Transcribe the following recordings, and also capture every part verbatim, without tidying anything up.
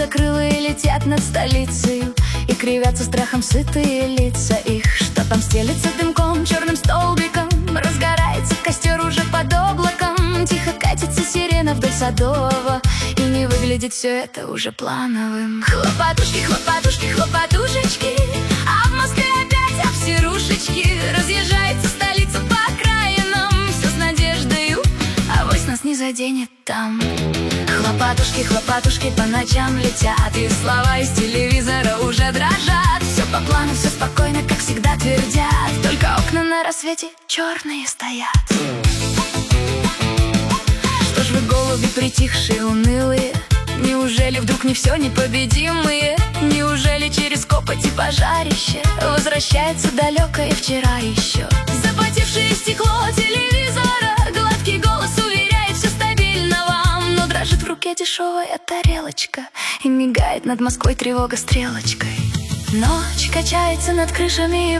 закрыла и летят над столицей, и кривятся страхом сытые лица их. Что там стелется дымком, черным столбиком, разгорается костер уже под облаком, тихо катится сирена вдоль Садового, и не выглядит все это уже плановым. Хлопотушки, хлопотушки, хлопотушечки, а в Москве опять обсерушечки. Разъезжается столица по окраинам, все с надеждою, авось нас не заденет там. Хлопотушки, хлопотушки по ночам летят, и слова из телевизора уже дрожат. Все по плану, все спокойно, как всегда твердят, только окна на рассвете черные стоят. Что ж вы, голуби, притихшие, унылые? Неужели вдруг не все непобедимые? Неужели через копоть и пожарище возвращается далекое вчера еще? Запотевшее стекло телевизора, гладкий голос уверяет, все стабильно вам, но дрожит в руке дешевая тарелочка, и мигает над Москвой тревога стрелочкой. Ночь качается над крышами и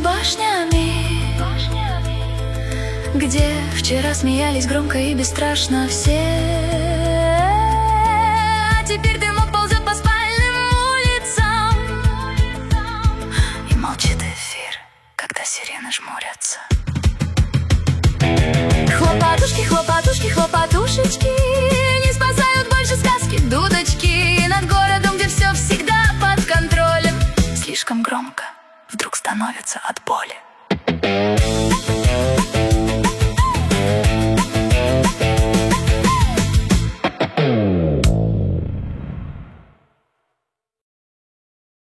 башнями, где вчера смеялись громко и бесстрашно все.